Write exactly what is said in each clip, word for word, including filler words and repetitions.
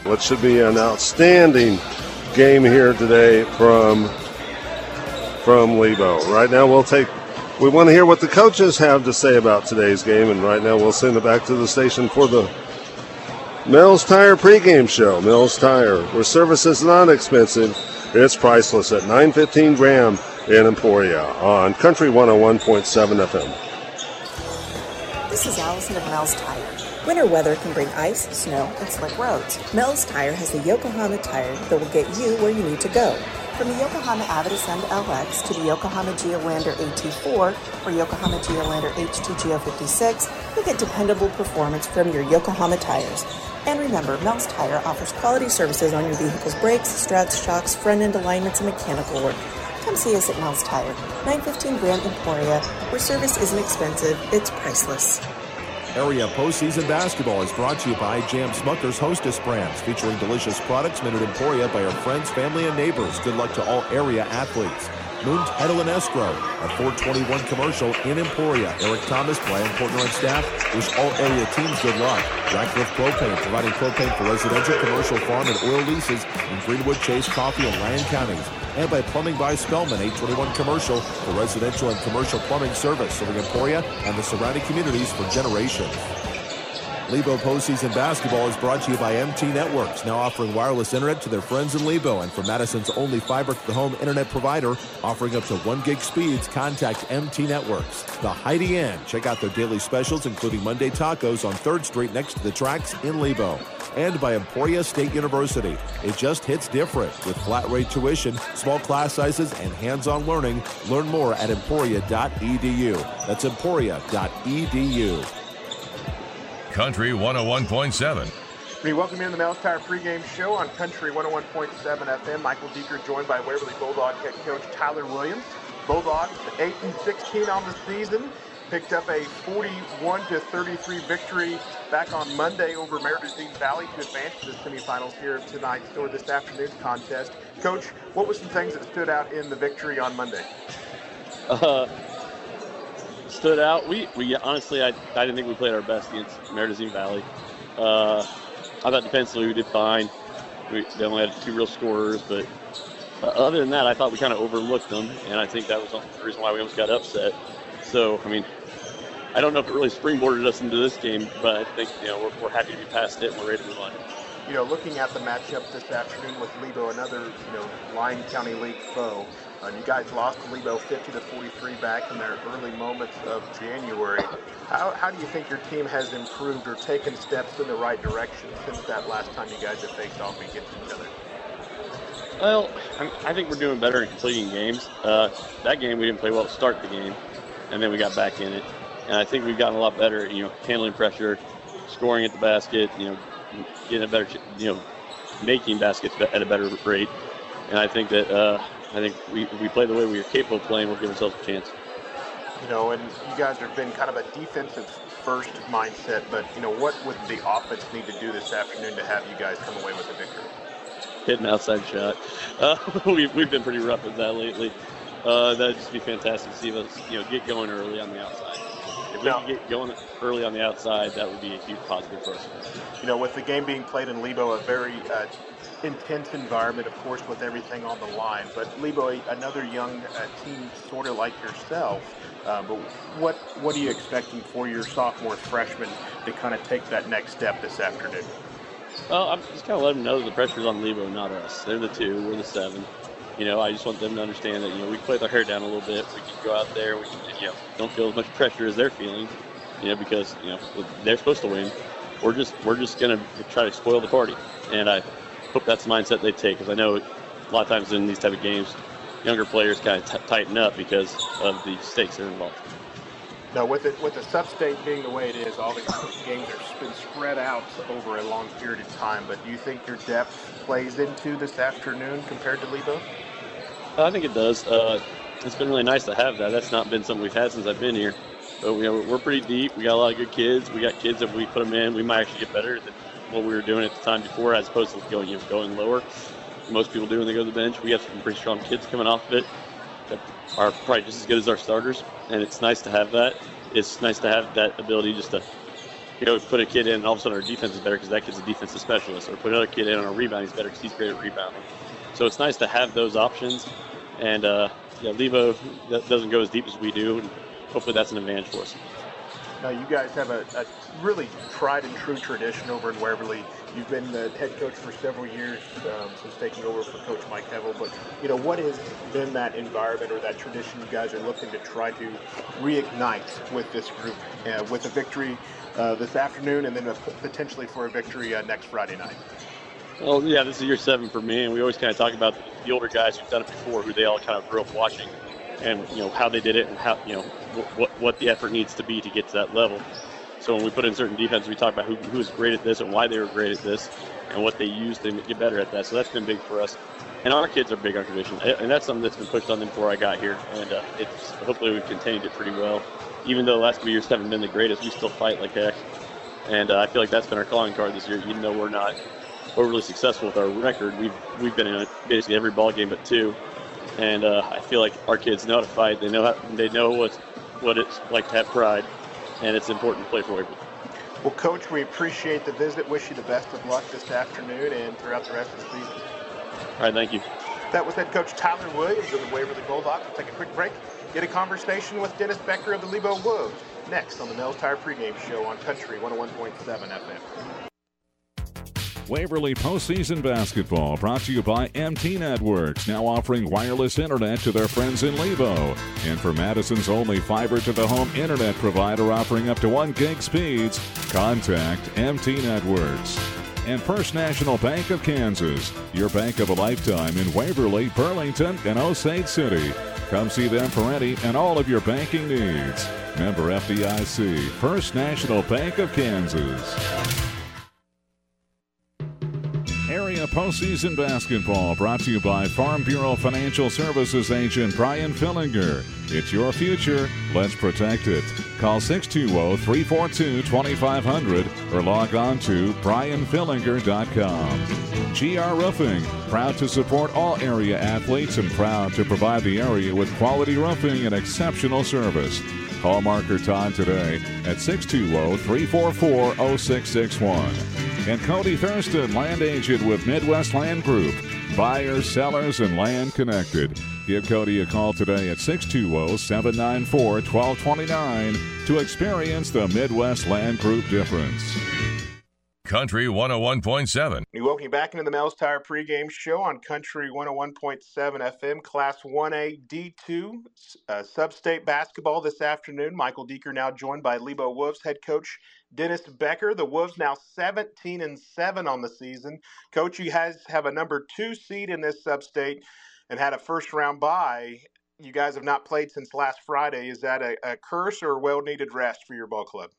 what should be an outstanding game here today from from Lebo. Right now we'll take, we want to hear what the coaches have to say about today's game, and right now we'll send it back to the station for the Mills Tire pregame show. Mills Tire, where service is not expensive, it's priceless at nine fifteen Graham in Emporia on Country one oh one point seven F M. This is Allison of Mills Tire. Winter weather can bring ice, snow, and slick roads. Mills Tire has the Yokohama tire that will get you where you need to go. From the Yokohama Avitus N L X to the Yokohama Geolandar A T four or Yokohama Geolandar H two Geo fifty-six, you'll get dependable performance from your Yokohama tires. And remember, Mills Tire offers quality services on your vehicle's brakes, struts, shocks, front end alignments, and mechanical work. Come see us at Mills Tire, nine fifteen Grand Emporia, where service isn't expensive, it's priceless. Area postseason basketball is brought to you by Jam Smucker's Hostess brands, featuring delicious products made at Emporia by our friends, family, and neighbors. Good luck to all area athletes. Moon Title and Escrow, our four twenty-one commercial in Emporia. Eric Thomas, Brian Portner, and staff wish all area teams good luck. Radcliffe Propane, providing propane for residential, commercial, farm, and oil leases in Greenwood, Chase, Coffee, and Lyon counties. And by Plumbing by Spellman, eight twenty-one commercial for residential and commercial plumbing service, serving Emporia and the surrounding communities for generations. Lebo postseason basketball is brought to you by M T Networks, now offering wireless internet to their friends in Lebo, and for Madison's only fiber-to-the-home internet provider, offering up to one gig speeds. Contact M T Networks. The Heidi Ann. Check out their daily specials, including Monday tacos on third Street next to the tracks in Lebo. And by Emporia State University. It just hits different with flat-rate tuition, small class sizes, and hands-on learning. Learn more at emporia dot e d u. That's emporia dot e d u. Country one oh one point seven. We welcome you in the Mills Tire pregame show on Country one oh one point seven F M. Michael Deeker joined by Waverly Bulldog head coach Tyler Williams. Bulldogs eight and sixteen on the season. Picked up a forty-one to thirty-three victory back on Monday over Meredith Valley to advance to the semifinals here tonight or this afternoon's contest. Coach, what were some things that stood out in the victory on Monday? Uh, stood out. We, we honestly, I, I didn't think we played our best against Meredith Valley. Uh, I thought defensively we did fine. We they only had two real scorers, but uh, other than that, I thought we kind of overlooked them, and I think that was the reason why we almost got upset. So, I mean, I don't know if it really springboarded us into this game, but I think, you know, we're, we're happy to be past it and we're ready to move on. You know, looking at the matchup this afternoon with Lebo, another, you know, Lyon County League foe, uh, you guys lost to Lebo fifty to forty-three back in their early moments of January. How, how do you think your team has improved or taken steps in the right direction since that last time you guys have faced off against each other? Well, I think we're doing better in completing games. Uh, that game we didn't play well to start the game, and then we got back in it. And I think we've gotten a lot better, you know, handling pressure, scoring at the basket, you know, getting a better, you know, making baskets at a better rate. And I think that uh, I think we, if we play the way we are capable of playing, we'll give ourselves a chance. You know, and you guys have been kind of a defensive first mindset, but, you know, what would the offense need to do this afternoon to have you guys come away with a victory? Hit an outside shot. Uh, we've, we've been pretty rough with that lately. Uh, that'd just be fantastic to see us, you know, get going early on the outside. If we can get going early on the outside, that would be a huge positive for us. You know, with the game being played in Lebo, a very uh, intense environment, of course, with everything on the line. But Lebo, another young uh, team sort of like yourself. Uh, but what what are you expecting for your sophomore freshmen to kind of take that next step this afternoon? Well, I'm just kind of letting them know the pressure's on Lebo, not us. They're the two, we're the seven. You know, I just want them to understand that, you know, we can play their hair down a little bit. We can go out there. We can, you know, don't feel as much pressure as they're feeling, you know, because, you know, they're supposed to win. We're just we're just going to try to spoil the party. And I hope that's the mindset they take, because I know a lot of times in these type of games, younger players kind of t- tighten up because of the stakes that are involved. Now, with it, with the sub-state being the way it is, all the games are been spread out over a long period of time. But do you think your depth plays into this afternoon compared to Lebo? I think it does. Uh, it's been really nice to have that. That's not been something we've had since I've been here. But you know, we're pretty deep. We got a lot of good kids. We got kids that we put them in, we might actually get better than what we were doing at the time before, as opposed to going, you know, going lower. Most people do when they go to the bench. We have some pretty strong kids coming off of it that are probably just as good as our starters, and it's nice to have that. It's nice to have that ability just to you know, put a kid in and all of a sudden our defense is better because that kid's a defensive specialist, or put another kid in on a rebound, he's better because he's great at rebounding. So it's nice to have those options. And, uh, yeah, Levo doesn't go as deep as we do, and hopefully that's an advantage for us. Now, you guys have a, a really tried and true tradition over in Waverly. You've been the head coach for several years um, since taking over for Coach Mike Hevel. But, you know, what has been that environment or that tradition you guys are looking to try to reignite with this group, uh, with a victory uh, this afternoon and then a, potentially for a victory uh, next Friday night? Well, yeah, this is year seven for me, and we always kind of talk about the older guys who've done it before, who they all kind of grew up watching, and, you know, how they did it and how, you know, what what the effort needs to be to get to that level. So when we put in certain defense, we talk about who who's great at this and why they were great at this and what they used to get better at that. So that's been big for us. And our kids are big on tradition, and that's something that's been pushed on them before I got here. And uh, it's hopefully we've continued it pretty well. Even though the last few years haven't been the greatest, we still fight like heck. And uh, I feel like that's been our calling card this year. Even though we're not overly successful with our record, we've we've been in basically every ball game but two. And uh, I feel like our kids know how to fight. They know how, they know what what it's like to have pride, and it's important to play for Waverly. Well, Coach, we appreciate the visit. Wish you the best of luck this afternoon and throughout the rest of the season. All right, thank you. That was head coach Tyler Williams of the Waverly Bulldogs. We'll take a quick break, get a conversation with Dennis Becker of the Lebo Wolves next on the Mel's Tire pregame show on Country one oh one point seven F M. Waverly postseason basketball brought to you by M T Networks, now offering wireless internet to their friends in Lebo. And for Madison's only fiber-to-the-home internet provider offering up to one gig speeds, contact M T Networks. And First National Bank of Kansas, your bank of a lifetime in Waverly, Burlington, and Osage City. Come see them for any and all of your banking needs. Member F D I C, First National Bank of Kansas. Area postseason basketball brought to you by Farm Bureau Financial Services agent Brian Fillinger. It's your future. Let's protect it. Call six two zero, three four two, two five zero zero or log on to brian fillinger dot com. G R Roofing, proud to support all area athletes and proud to provide the area with quality roofing and exceptional service. Call Marker Todd today at six two zero, three four four, zero six six one. And Cody Thurston, land agent with Midwest Land Group. Buyers, sellers, and land connected. Give Cody a call today at six two zero, seven nine four, one two two nine to experience the Midwest Land Group difference. Country one oh one point seven. We welcome you back into the Mel's Tire pregame show on Country one oh one point seven F M, Class one A D two, uh, Sub-State basketball this afternoon. Michael Deeker now joined by Lebo Wolves head coach Dennis Becker. The Wolves now seventeen and seven on the season. Coach, you guys have a number two seed in this Sub-State and had a first-round bye. You guys have not played since last Friday. Is that a, a curse or a well-needed rest for your ball club?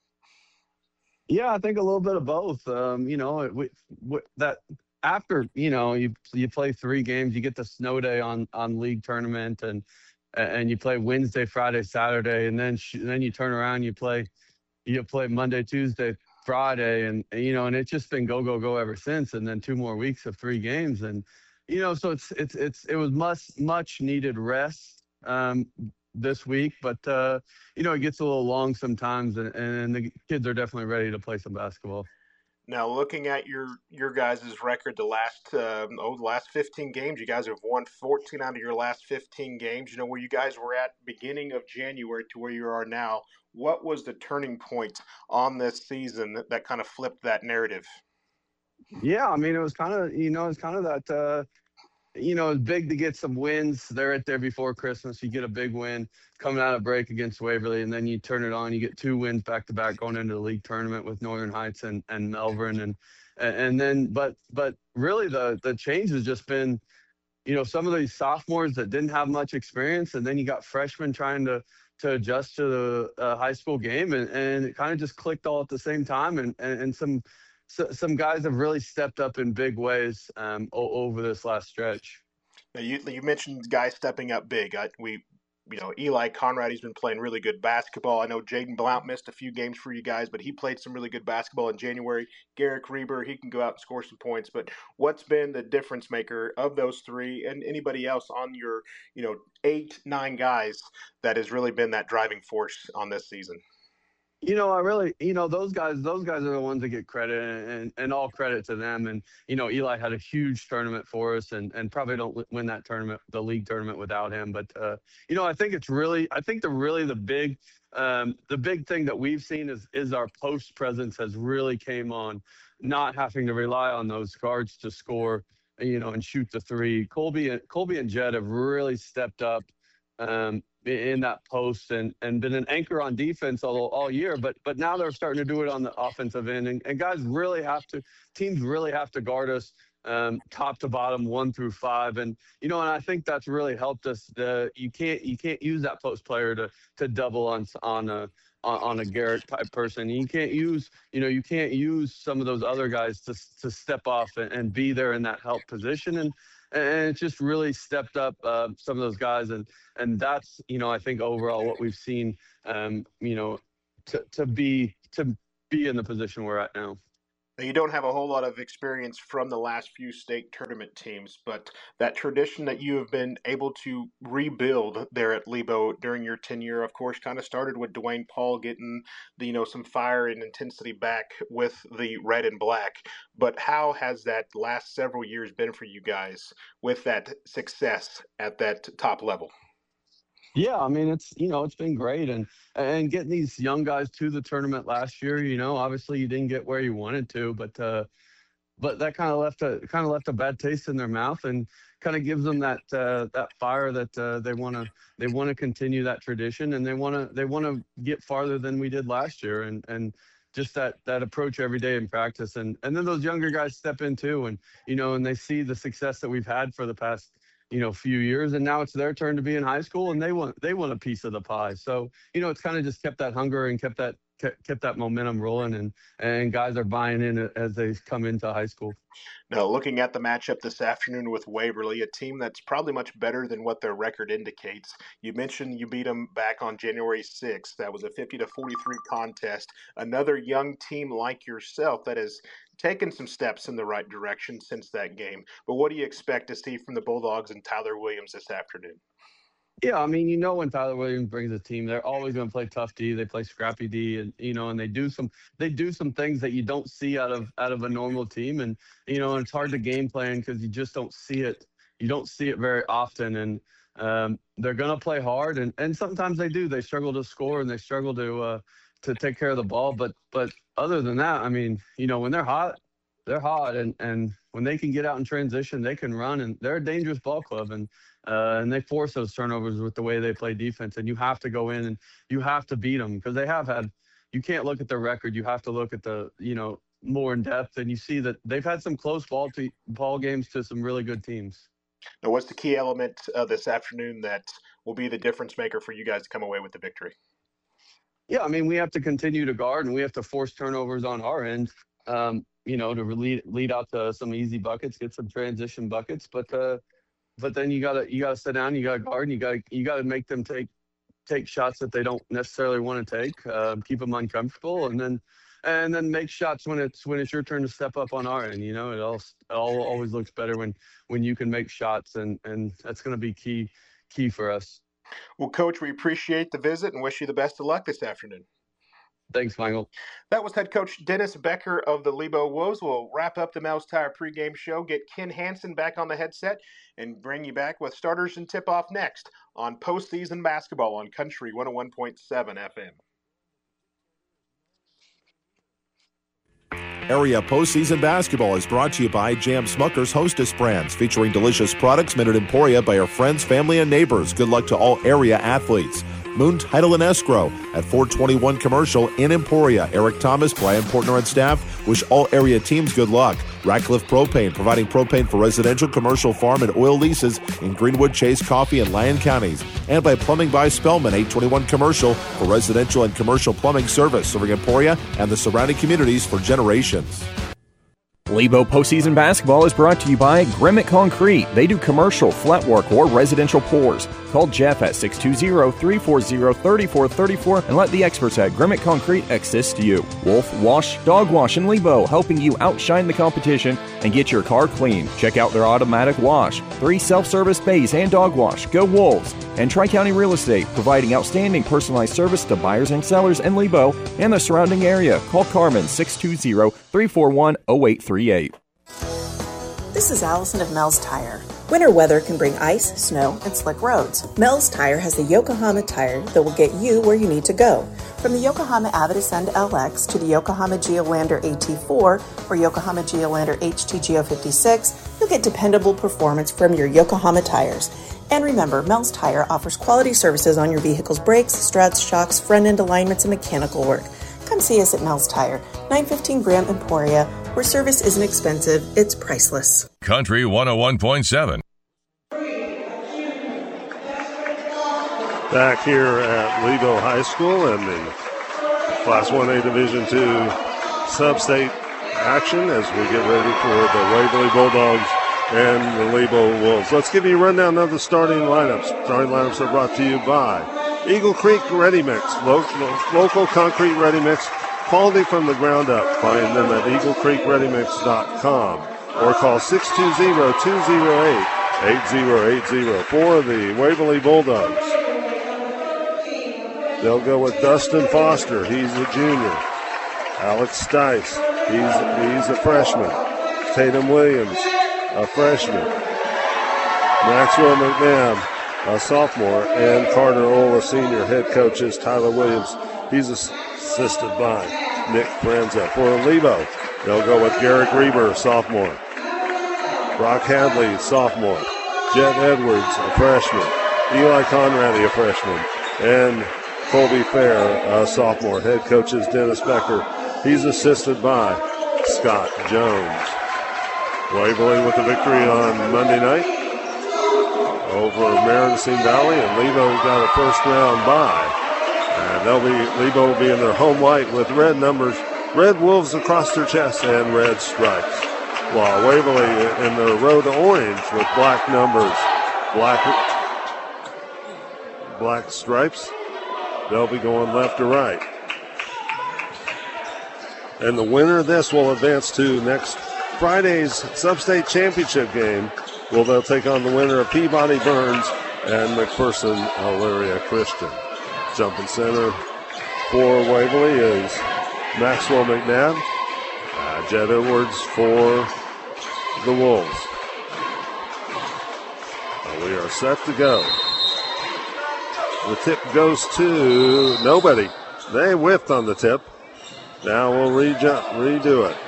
Yeah, I think a little bit of both. Um, you know, we, we, that after you know you you play three games, you get the snow day on on league tournament, and and you play Wednesday, Friday, Saturday, and then sh- then you turn around, you play you play Monday, Tuesday, Friday, and you know, and it's just been go go go ever since. And then two more weeks of three games, and you know, so it's it's it's it was much much needed rest. Um, this week, but uh, you know, it gets a little long sometimes, and, and the kids are definitely ready to play some basketball. Now, looking at your your guys' record, the last um, oh, the last fifteen games, you guys have won fourteen out of your last fifteen games. You know, where you guys were at beginning of January to where you are now. What was the turning point on this season that, that kind of flipped that narrative? Yeah, I mean, it was kind of, you know, it's kind of that, uh, you know, it's big to get some wins. They're right there before Christmas. You get a big win coming out of break against Waverly, and then you turn it on. You get two wins back to back going into the league tournament with Northern Heights and, and Melbourne, and and then but but really the the change has just been, you know, some of these sophomores that didn't have much experience, and then you got freshmen trying to to adjust to the uh, high school game, and, and it kind of just clicked all at the same time, and and, and some. So, some guys have really stepped up in big ways um, o- over this last stretch. Now you you mentioned guys stepping up big. I, we, you know, Eli Conrad, he's been playing really good basketball. I know Jaden Blount missed a few games for you guys, but he played some really good basketball in January. Garrick Reber, he can go out and score some points. But what's been the difference maker of those three and anybody else on your, you know, eight, nine guys that has really been that driving force on this season? You know, I really, you know, those guys, those guys are the ones that get credit, and, and all credit to them. And, you know, Eli had a huge tournament for us, and, and probably don't win that tournament, the league tournament, without him. But, uh, you know, I think it's really, I think the really the big, um, the big thing that we've seen is, is our post presence has really came on, not having to rely on those guards to score, you know, and shoot the three. Colby and Colby and Jed have really stepped up um, in that post and, and been an anchor on defense all, all year, but but now they're starting to do it on the offensive end. And, and guys really have to, teams really have to guard us um, top to bottom, one through five. And, you know, and I think that's really helped us. The, you can't you can't use that post player to to double on on a on a Garrett type person. You can't use, you know, you can't use some of those other guys to to step off and, and be there in that help position. And and it's just really stepped up uh, some of those guys. And and that's, you know, I think overall what we've seen, um, you know, to to be to be in the position we're at now. You don't have a whole lot of experience from the last few state tournament teams, but that tradition that you have been able to rebuild there at Lebo during your tenure, of course, kind of started with Dwayne Paul getting the, you know, some fire and intensity back with the red and black. But how has that last several years been for you guys with that success at that top level? Yeah, I mean, it's, you know, it's been great. And and getting these young guys to the tournament last year, you know, obviously you didn't get where you wanted to, but uh, but that kind of left a kind of left a bad taste in their mouth, and kind of gives them that uh, that fire that uh, they want to they want to continue that tradition, and they want to they want to get farther than we did last year, and and just that that approach every day in practice. And and then those younger guys step in too, and, you know, and they see the success that we've had for the past, you know, few years, and now it's their turn to be in high school, and they want they want a piece of the pie. So, you know, it's kind of just kept that hunger and kept that kept that momentum rolling, and and guys are buying in as they come into high school. Now, looking at the matchup this afternoon with Waverly, a team that's probably much better than what their record indicates. You mentioned you beat them back on January sixth. That was a fifty to forty-three contest. Another young team like yourself that has taken some steps in the right direction since that game. But what do you expect to see from the Bulldogs and Tyler Williams this afternoon? Yeah, I mean, you know, when Tyler Williams brings a team, they're always going to play tough D. They play scrappy D, and, you know, and they do some they do some things that you don't see out of out of a normal team. And, you know, and it's hard to game plan because you just don't see it. You don't see it very often. And um, they're going to play hard, and, and sometimes they do. They struggle to score, and they struggle to uh, to take care of the ball. But but other than that, I mean, you know, when they're hot, they're hot, and and when they can get out in transition, they can run, and they're a dangerous ball club. And Uh, and they force those turnovers with the way they play defense. And you have to go in and you have to beat them, because they have had, you can't look at their record. You have to look at the, you know, more in depth. And you see that they've had some close ball to ball games to some really good teams. Now, what's the key element uh, this afternoon that will be the difference maker for you guys to come away with the victory? Yeah, I mean, we have to continue to guard, and we have to force turnovers on our end, um, you know, to lead, lead out to some easy buckets, get some transition buckets. But, uh, But then you gotta you gotta sit down, you gotta guard, and you gotta you gotta make them take take shots that they don't necessarily want to take, uh, keep them uncomfortable, and then and then make shots when it's when it's your turn to step up on our end. You know, it all, it all always looks better when when you can make shots, and and that's going to be key key for us. Well, Coach, we appreciate the visit and wish you the best of luck this afternoon. Thanks, Michael. That was head coach Dennis Becker of the Lebo Wolves. We'll wrap up the Mel's Tire pregame show, get Ken Hansen back on the headset, and bring you back with starters and tip-off next on postseason basketball on Country one oh one point seven F M. Area postseason basketball is brought to you by Jam Smuckers Hostess Brands, featuring delicious products made at Emporia by our friends, family, and neighbors. Good luck to all area athletes. Moon Title and Escrow at four twenty-one Commercial in Emporia. Eric Thomas, Brian Portner, and staff wish all area teams good luck. Ratcliffe Propane, providing propane for residential, commercial, farm, and oil leases in Greenwood, Chase, Coffee, and Lyon counties. And by Plumbing by Spellman, eight twenty-one Commercial, for residential and commercial plumbing service, serving Emporia and the surrounding communities for generations. Lebo postseason basketball is brought to you by Grimmett Concrete. They do commercial, flat work, or residential pours. Call Jeff at six two zero, three four zero, three four three four and let the experts at Grimmett Concrete assist you. Wolf Wash, Dog Wash, and Lebo, helping you outshine the competition and get your car clean. Check out their automatic wash, three self-service bays, and dog wash. Go Wolves! And Tri-County Real Estate, providing outstanding personalized service to buyers and sellers in Lebo and the surrounding area. Call Carmen six two zero, three four one, zero eight three eight. This is Allison of Mel's Tire. Winter weather can bring ice, snow, and slick roads. Mel's Tire has the Yokohama tire that will get you where you need to go. From the Yokohama Avid Ascend L X to the Yokohama Geolandar A T four or Yokohama Geolandar H T G O fifty-six, you'll get dependable performance from your Yokohama tires. And remember, Mel's Tire offers quality services on your vehicle's brakes, struts, shocks, front-end alignments, and mechanical work. Come see us at Mel's Tire, nine fifteen Graham Emporia, where service isn't expensive, it's priceless. Country one oh one point seven. Back here at Lebo High School and the Class one A Division two sub-state action as we get ready for the Waverly Bulldogs and the Lebo Wolves. Let's give you a rundown of the starting lineups. Starting lineups are brought to you by Eagle Creek Ready Mix, local, local concrete ready mix, quality from the ground up. Find them at eagle creek ready mix dot com or call six two zero, two zero eight, eight zero eight zero for the Waverly Bulldogs. They'll go with Dustin Foster. He's a junior. Alex Stice. He's, he's a freshman. Tatum Williams, a freshman. Maxwell McNabb, a sophomore. And Carter Ohl, a senior. Head coach is Tyler Williams. He's assisted by Nick Franza. For Lebo, they'll go with Garrick Reber, sophomore. Brock Hadley, sophomore. Jet Edwards, a freshman. Eli Conrady, a freshman. And Colby Fair, a sophomore. Head coach is Dennis Becker. He's assisted by Scott Jones. Waverly with the victory on Monday night over Marenessing Valley, and Lebo got a first round bye. And they'll be Lebo will be in their home white with red numbers, red wolves across their chest, and red stripes. While Waverly in their road orange with black numbers, black black stripes. They'll be going left to right. And the winner of this will advance to next Friday's Sub-State Championship game. Well, they'll take on the winner of Peabody Burns and McPherson Elyria Christian. Jumping center for Waverly is Maxwell McNabb. Uh, Jet Edwards for the Wolves. And we are set to go. The tip goes to nobody. They whiffed on the tip. Now we'll re-jump, redo it.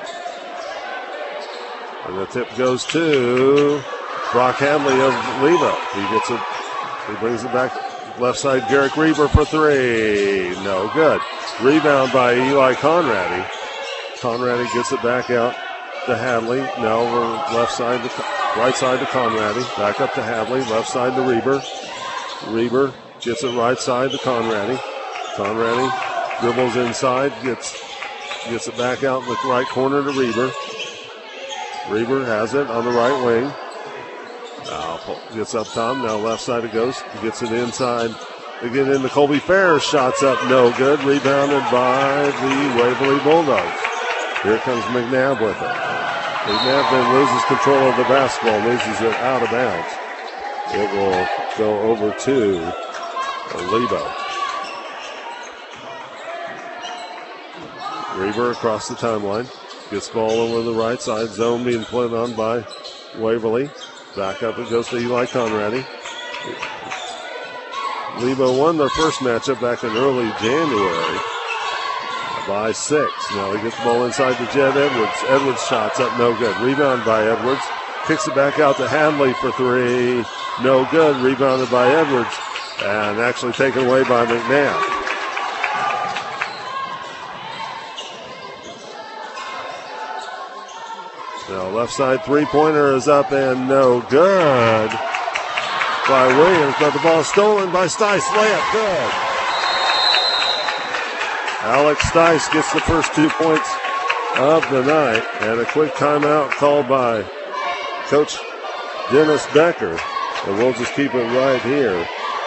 And the tip goes to Brock Hadley of Lebo. He gets it. He brings it back left side. Garrick Reber for three. No good. Rebound by Eli Conrady. Conrady gets it back out to Hadley. Now over left side to right side to Conrady. Back up to Hadley. Left side to Reber. Reber gets it right side to Conrady. Conrady dribbles inside, gets gets it back out in the right corner to Reber. Reber has it on the right wing. Now gets up top. Now left side it goes. Gets it inside. They get into Colby Fair. Shots up, no good. Rebounded by the Waverly Bulldogs. Here comes McNabb with it. McNabb then loses control of the basketball, loses it out of bounds. It will go over to Lebo. Reber across the timeline. Gets the ball over the right side. Zone being played on by Waverly. Back up it goes to Eli Conrady. Lebo won their first matchup back in early January by six. Now he gets the ball inside to Jed Edwards. Edwards shots up, no good. Rebound by Edwards. Kicks it back out to Hadley for three. No good. Rebounded by Edwards. And actually taken away by McNabb. Now left side three-pointer is up and no good by Williams, but the ball stolen by Stice. Layup good. Alex Stice gets the first two points of the night, and a quick timeout called by Coach Dennis Becker. And we'll just keep it right here.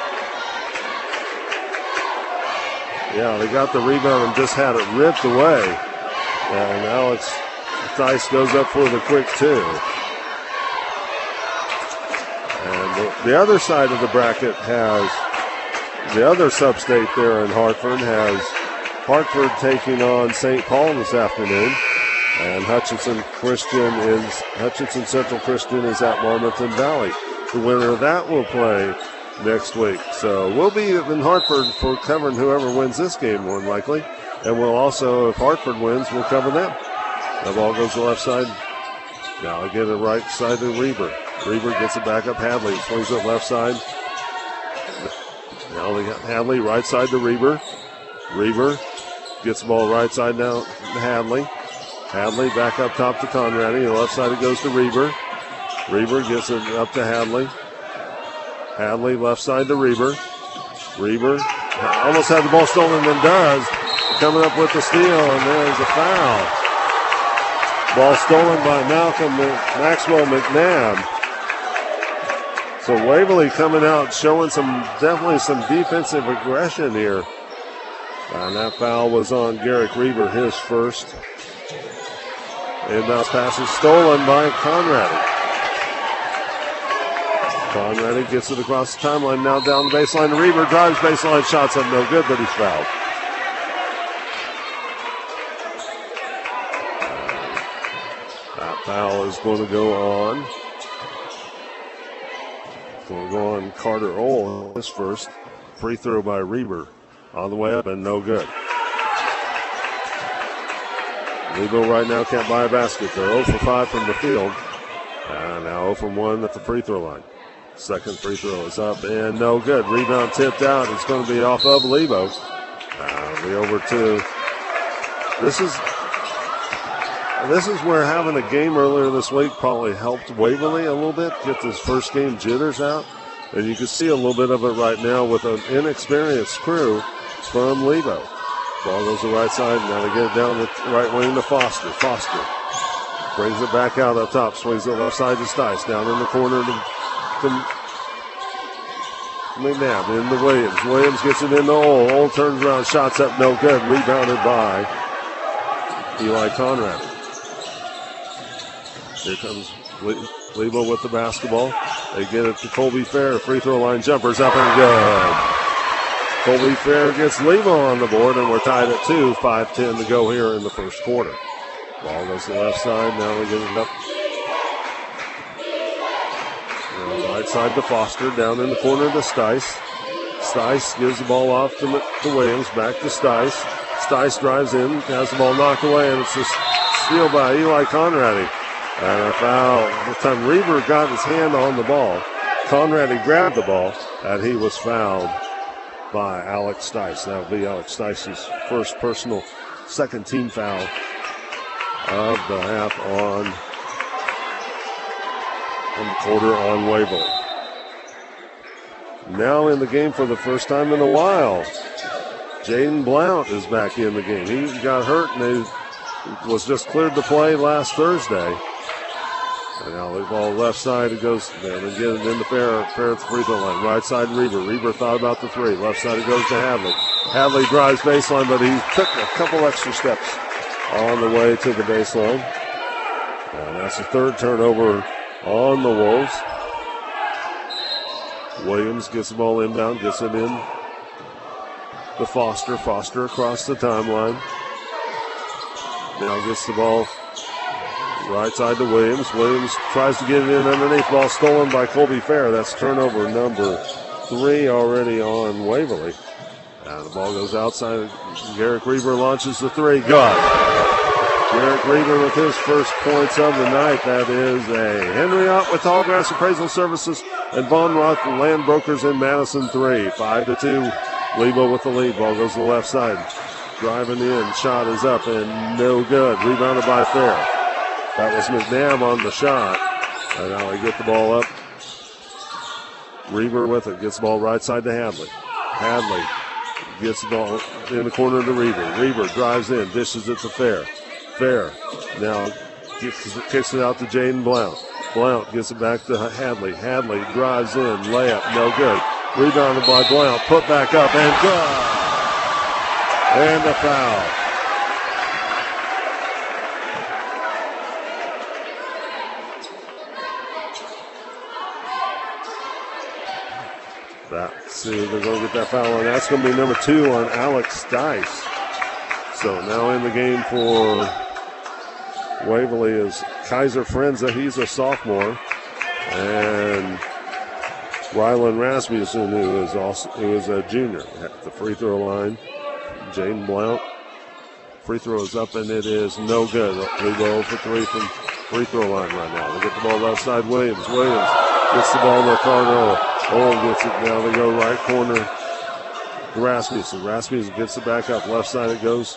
Yeah, they got the rebound and just had it ripped away. And Alex Stice goes up for the quick two. And the other side of the bracket has the other sub-state there in Hartford has Hartford taking on Saint Paul this afternoon. And Hutchinson Christian is Hutchinson Central Christian is at Marmaton Valley. The winner of that will play next week. So we'll be in Hartford for covering whoever wins this game, more than likely. And we'll also, if Hartford wins, we'll cover them. The ball goes to the left side. Now I get it right side to Reber. Reber gets it back up. Hadley swings it left side. Now they got Hadley right side to Reber. Reber gets the ball right side now to Hadley. Hadley back up top to Conrady. The left side it goes to Reber. Reber gets it up to Hadley. Hadley left side to Reber. Reber almost had the ball stolen and does. Coming up with the steal, and there's a foul. Ball stolen by Malcolm Maxwell McNabb. So Waverly coming out showing some, definitely some defensive aggression here. And that foul was on Garrick Reber, his first. Inbound pass is stolen by Conrady. Conrady gets it across the timeline, now down the baseline to Reber, drives baseline, shots up no good, but he's fouled. That foul is going to go on. It's going to go on Carter Ohl, his first. Free throw by Reber on the way up and no good. Lebo right now can't buy a basket. They're zero for five from the field. And now zero from one at the free throw line. Second free throw is up and no good. Rebound tipped out. It's going to be off of Lebo. Uh, be over to. This is this is where having a game earlier this week probably helped Waverly a little bit, get this first game jitters out. And you can see a little bit of it right now with an inexperienced crew from Lebo. Ball goes to the right side. Now they get it down the right wing to Foster. Foster brings it back out up top. Swings it left side to Stice. Down in the corner to, to McNabb. Into Williams. Williams gets it into Ohl. Ohl turns around. Shots up. No good. Rebounded by Eli Conrad. Here comes Lebo with the basketball. They get it to Colby Fair. Free throw line jumpers up and good. Colby Fair gets Lebo on the board, and we're tied at two. five ten to go here in the first quarter. Ball goes to the left side. Now we get it up. And right side to Foster. Down in the corner to Stice. Stice gives the ball off to, to Williams. Back to Stice. Stice drives in. Has the ball knocked away, and it's a steal by Eli Conrady. And a foul. By the time Reber got his hand on the ball, Conrady grabbed the ball, and he was fouled by Alex Stice. That will be Alex Stice's first personal second team foul of the half on, on the quarter on Waverly. Now in the game for the first time in a while, Jaden Blount is back in the game. He got hurt and he was just cleared to play last Thursday. And now the ball left side, it goes there. They get it into Fair. Fair at the free throw line. Right side, Reber. Reber thought about the three. Left side, it goes to Hadley. Hadley drives baseline, but he took a couple extra steps on the way to the baseline. And that's the third turnover on the Wolves. Williams gets the ball inbound, gets it in to Foster. Foster across the timeline. Now gets the ball right side to Williams. Williams tries to get it in underneath. Ball stolen by Colby Fair. That's turnover number three already on Waverly. And the ball goes outside. Garrick Reber launches the three. Good. Garrick Reber with his first points of the night. That is a Henry Ott with Tallgrass Appraisal Services and Von Roth Land Brokers in Madison three. Five to two. Lebo with the lead. Ball goes to the left side. Driving in. Shot is up and no good. Rebounded by Fair. That was McNabb on the shot. And now they get the ball up. Reber with it. Gets the ball right side to Hadley. Hadley gets the ball in the corner to Reber. Reber drives in. Dishes it to Fair. Fair now kicks, kicks it out to Jaden Blount. Blount gets it back to Hadley. Hadley drives in. Layup. No good. Rebounded by Blount. Put back up and good. And a foul. That, see, they're going to get that foul on. That's going to be number two on Alex Dice. So now in the game for Waverly is Kaiser Frenza. He's a sophomore. And Rylan Rasmussen, who is also who is a junior at the free throw line. Jaden Blount. Free throw is up and it is no good. We go for three from free throw line right now. They get the ball left side. Williams. Williams gets the ball to Ricardo. Old gets it now. They go right corner to Rasmussen. Rasmussen gets it back up. Left side it goes.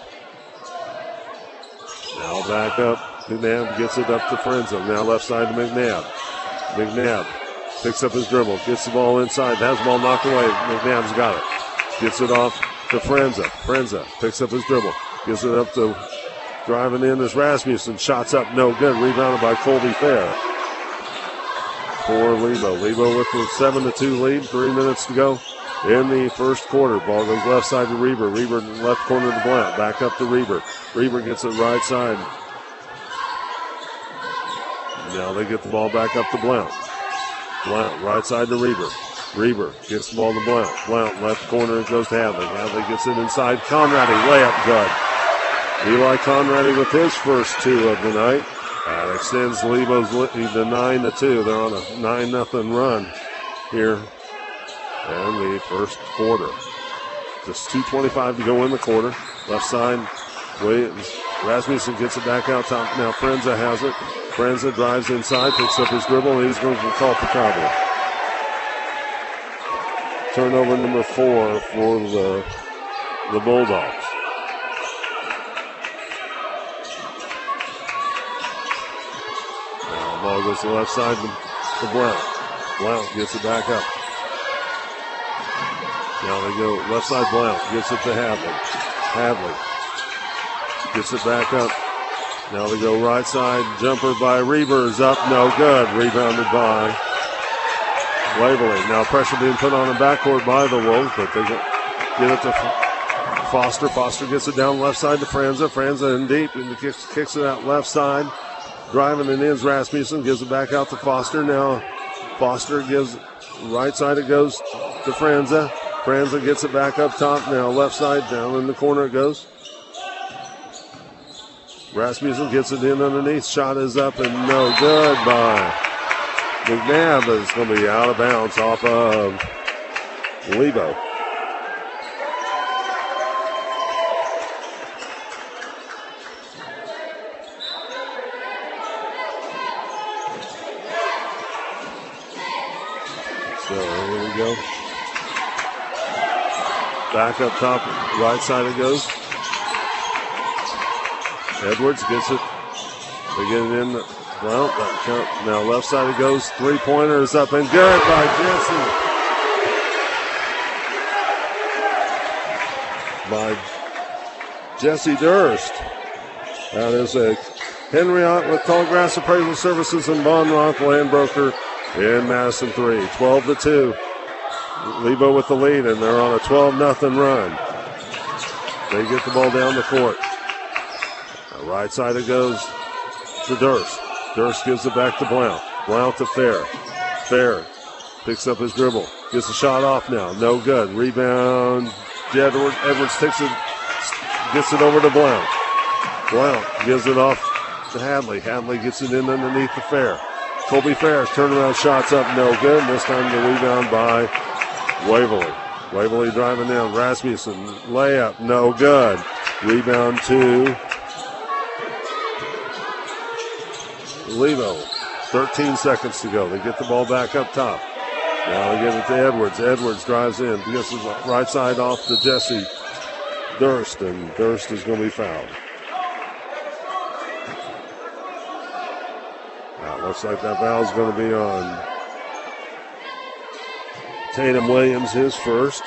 Now back up. McNabb gets it up to Frenza. Now left side to McNabb. McNabb picks up his dribble. Gets the ball inside. Has the ball knocked away. McNabb's got it. Gets it off to Frenza. Frenza picks up his dribble. Gives it up to driving in is Rasmussen. Shots up. No good. Rebounded by Colby Fair. For Lebo. Lebo with the seven to two lead. Three minutes to go in the first quarter. Ball goes left side to Reber. Reber left corner to Blount. Back up to Reber. Reber gets it right side. Now they get the ball back up to Blount. Blount right side to Reber. Reber gets the ball to Blount. Blount left corner goes to Hadley. Hadley gets it inside. Conradi layup good. Eli Conradi with his first two of the night. That extends Lebo's lead to nine to two. They're on a nine nothing run here in the first quarter. Just two twenty-five to go in the quarter. Left side, Williams. Rasmussen gets it back out top. Now Frenza has it. Frenza drives inside, picks up his dribble, and he's going to call for travel. Turnover number four for the, the Bulldogs. Now the ball goes to the left side to, to Blount. Blount gets it back up. Now they go left side. Blount gets it to Hadley. Hadley gets it back up. Now they go right side. Jumper by Reber is up. No good. Rebounded by Waverly. Now pressure being put on the backcourt by the Wolves, but they get, get it to Foster. Foster gets it down left side to Franza. Franza in deep and kicks, kicks it out left side. Driving it in is Rasmussen. Gives it back out to Foster. Now Foster gives right side. It goes to Franza. Franza gets it back up top. Now left side down in the corner it goes. Rasmussen gets it in underneath. Shot is up and no good by McNabb. It's going to be out of bounds off of Lebo. So here we go. Back up top, right side it goes. Edwards gets it. They get it in. Well, now left side it goes. Three-pointer is up and good by Jesse. By Jesse Durst. That is a Henry Ott with Tallgrass Appraisal Services and Bond Rock Land Broker in Madison three. twelve to two. Lebo with the lead, and they're on a twelve nothing run. They get the ball down the court. Right side it goes to Durst. Durst gives it back to Blount. Blount to Fair. Fair picks up his dribble. Gets a shot off now. No good. Rebound. Edwards, Edwards takes it, gets it over to Blount. Blount gives it off to Hadley. Hadley gets it in underneath the Fair. Colby Fair turnaround shots up. No good. This time the rebound by Waverly. Waverly driving down. Rasmussen layup. No good. Rebound to Lebo. thirteen seconds to go. They get the ball back up top. Now they get it to Edwards. Edwards drives in. Gets the right side off to Jesse Durst, and Durst is going to be fouled. Now, looks like that foul is going to be on Tatum Williams, his first.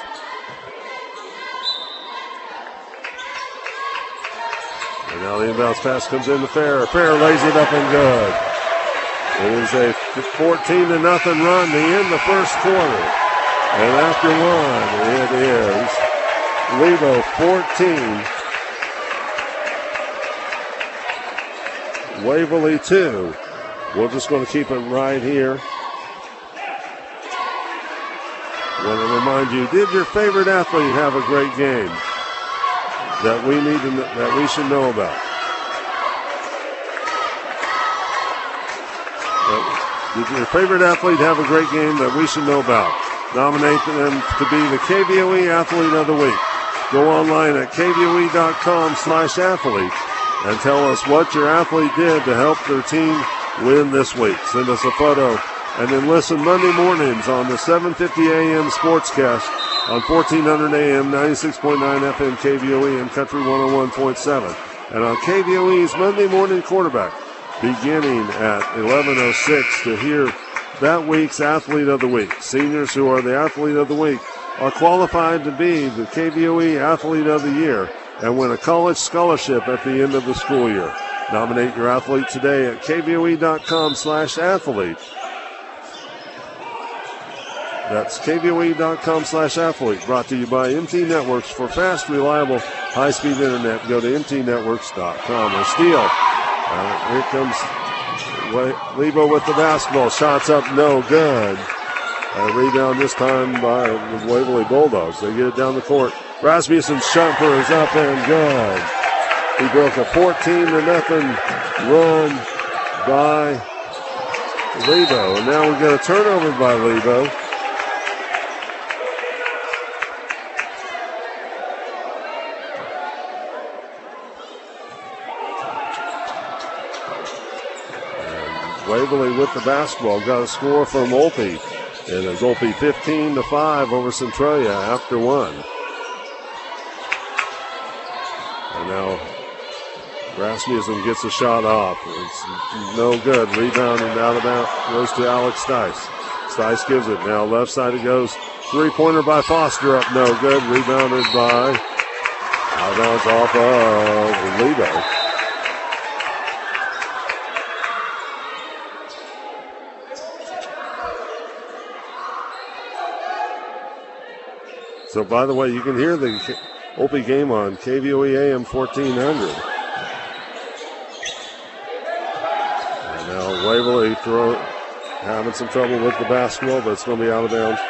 And now the inbounds pass comes in to Fair. Fair lays it up and good. It is a fourteen to nothing run to end the first quarter. And after one, it is Lebo fourteen, Waverly two. We're just going to keep it right here Want to remind you, did your favorite athlete have a great game that we need to, that we should know about? Did your favorite athlete have a great game that we should know about? Nominate them to be the K V O E Athlete of the Week. Go online at K V O E dot com slash athlete and tell us what your athlete did to help their team win this week. Send us a photo and then listen Monday mornings on the seven fifty a.m. Sportscast on fourteen hundred A M, ninety-six point nine F M K V O E and Country one oh one point seven. And on K V O E's Monday Morning Quarterback, beginning at eleven oh six to hear that week's Athlete of the Week. Seniors who are the Athlete of the Week are qualified to be the K V O E Athlete of the Year and win a college scholarship at the end of the school year. Nominate your athlete today at K V O E dot com slash athlete. That's K V O E dot com slash athlete. Brought to you by M T Networks. For fast, reliable, high-speed internet, go to M T networks dot com or steal. Uh, here comes Lebo with the basketball. Shots up, no good. A rebound this time by the Waverly Bulldogs. They get it down the court. Rasmussen's jumper is up and good. He broke a fourteen to nothing run by Lebo. And now we get a turnover by Lebo. Waverly with the basketball. Got a score from Olpe. And it's Olpe fifteen to five over Centralia after one. And now Rasmussen gets a shot off. It's no good. Rebound and out of bounds goes to Alex Stice. Stice gives it. Now left side it goes. Three-pointer by Foster up. No good. Rebounded by out of bounds off of Lebo. So, by the way, you can hear the Olpe game on K V O E A M fourteen hundred. And now Waverly throw, having some trouble with the basketball, but it's going to be out of bounds.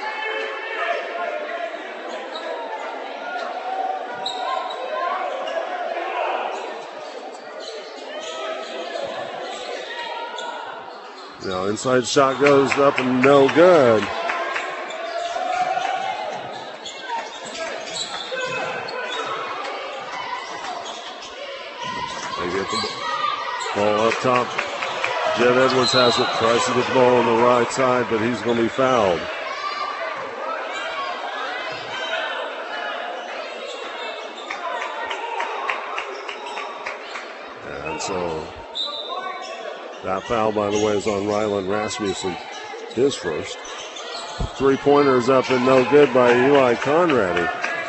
Now, inside shot goes up and no good. Ball up top. Jed Edwards has it. Tries to get the ball on the right side, but he's going to be fouled. And so that foul, by the way, is on Ryland Rasmussen. His first. Three-pointer is up and no good by Eli Conradi.